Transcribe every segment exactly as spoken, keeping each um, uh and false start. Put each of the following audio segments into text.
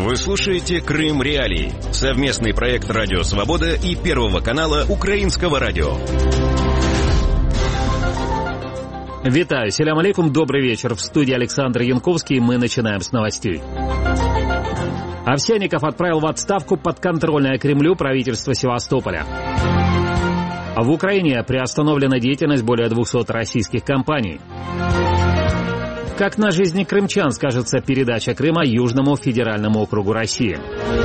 Вы слушаете «Крым Реалии» — совместный проект «Радио Свобода» и Первого канала Украинского радио. Витаю, селям алейкум, добрый вечер. В студии Александр Янковский, мы начинаем с новостей. Овсянников отправил в отставку подконтрольное Кремлю правительство Севастополя. В Украине приостановлена деятельность более двухсот российских компаний. Как на жизни крымчан скажется передача Крыма Южному федеральному округу России.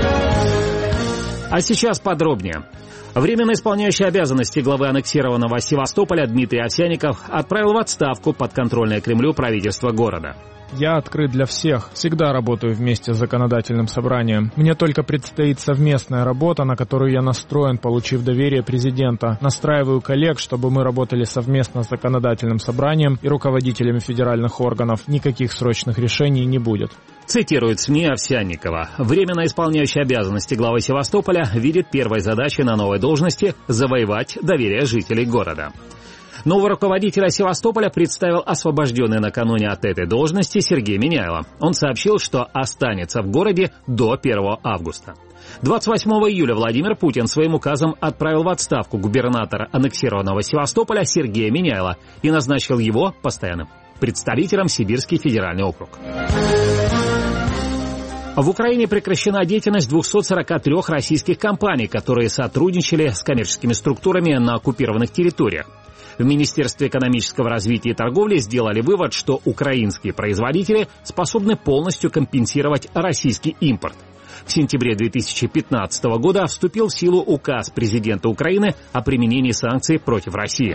А сейчас подробнее. Временно исполняющий обязанности главы аннексированного Севастополя Дмитрий Овсянников отправил в отставку подконтрольное Кремлю правительство города. Я открыт для всех, всегда работаю вместе с законодательным собранием. Мне только предстоит совместная работа, на которую я настроен, получив доверие президента. Настраиваю коллег, чтобы мы работали совместно с законодательным собранием и руководителями федеральных органов. Никаких срочных решений не будет. Цитирует СМИ Овсянникова. Временно исполняющий обязанности главы Севастополя видит первой задачей на новой должности завоевать доверие жителей города. Нового руководителя Севастополя представил освобожденный накануне от этой должности Сергей Миняйло. Он сообщил, что останется в городе до первого августа. двадцать восьмого июля Владимир Путин своим указом отправил в отставку губернатора аннексированного Севастополя Сергея Миняйло и назначил его постоянным представителем Сибирский федеральный округ. В Украине прекращена деятельность двухсот сорока трёх российских компаний, которые сотрудничали с коммерческими структурами на оккупированных территориях. В Министерстве экономического развития и торговли сделали вывод, что украинские производители способны полностью компенсировать российский импорт. В сентябре две тысячи пятнадцатого года вступил в силу указ президента Украины о применении санкций против России.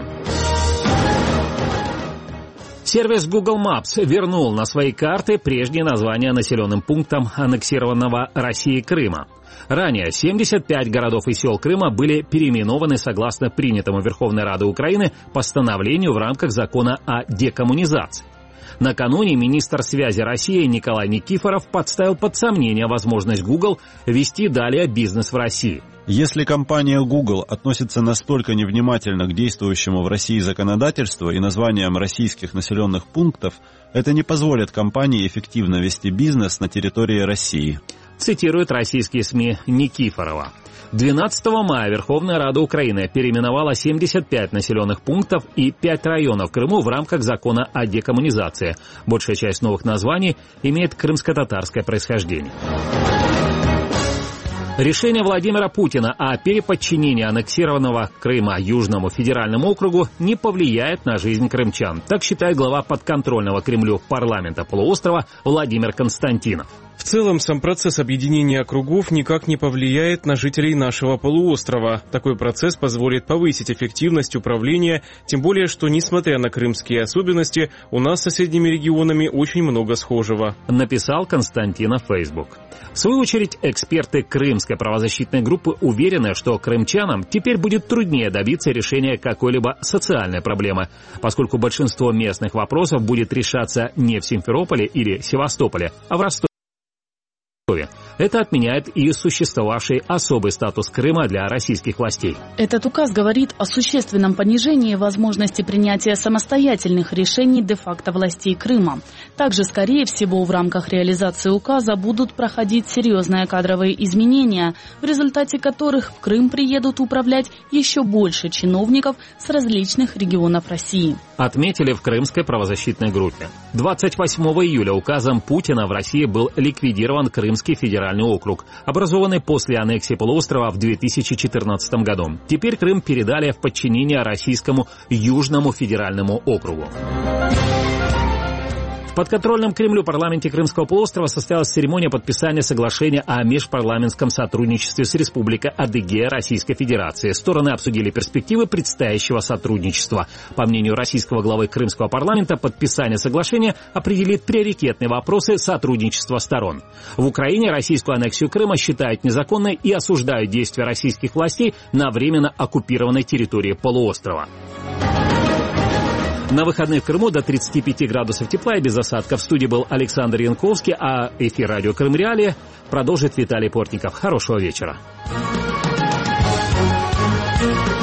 Сервис Google Maps вернул на свои карты прежние названия населенным пунктам аннексированного Россией Крыма. Ранее семьдесят пять городов и сел Крыма были переименованы согласно принятому Верховной Радой Украины постановлению в рамках закона о декоммунизации. Накануне министр связи России Николай Никифоров подставил под сомнение возможность Google вести далее бизнес в России. Если компания Google относится настолько невнимательно к действующему в России законодательству и названиям российских населенных пунктов, это не позволит компании эффективно вести бизнес на территории России. Цитируют российские СМИ Никифорова. двенадцатого мая Верховная Рада Украины переименовала семьдесят пять населенных пунктов и пять районов в Крыму в рамках закона о декоммунизации. Большая часть новых названий имеет крымско-татарское происхождение. Решение Владимира Путина о переподчинении аннексированного Крыма Южному федеральному округу не повлияет на жизнь крымчан. Так считает глава подконтрольного Кремлю парламента полуострова Владимир Константинов. В целом, сам процесс объединения округов никак не повлияет на жителей нашего полуострова. Такой процесс позволит повысить эффективность управления, тем более, что, несмотря на крымские особенности, у нас с соседними регионами очень много схожего. Написал Константинов в Facebook. В свою очередь, эксперты Крымской правозащитной группы уверены, что крымчанам теперь будет труднее добиться решения какой-либо социальной проблемы, поскольку большинство местных вопросов будет решаться не в Симферополе или Севастополе, а в Ростове. Это отменяет и существовавший особый статус Крыма для российских властей. Этот указ говорит о существенном понижении возможности принятия самостоятельных решений де-факто властей Крыма. Также, скорее всего, в рамках реализации указа будут проходить серьезные кадровые изменения, в результате которых в Крым приедут управлять еще больше чиновников с различных регионов России. Отметили в Крымской правозащитной группе. двадцать восьмого июля указом Путина в России был ликвидирован Крымский федеральный округ, образованный после аннексии полуострова в две тысячи четырнадцатом году. Теперь Крым передали в подчинение российскому Южному федеральному округу. В подконтрольном Кремлю парламенте Крымского полуострова состоялась церемония подписания соглашения о межпарламентском сотрудничестве с Республикой Адыгея Российской Федерации. Стороны обсудили перспективы предстоящего сотрудничества. По мнению российского главы Крымского парламента, подписание соглашения определит приоритетные вопросы сотрудничества сторон. В Украине российскую аннексию Крыма считают незаконной и осуждают действия российских властей на временно оккупированной территории полуострова. На выходных в Крыму до тридцати пяти градусов тепла и без осадков. В студии был Александр Янковский, а эфир радио «Крым Реалии» продолжит Виталий Портников. Хорошего вечера.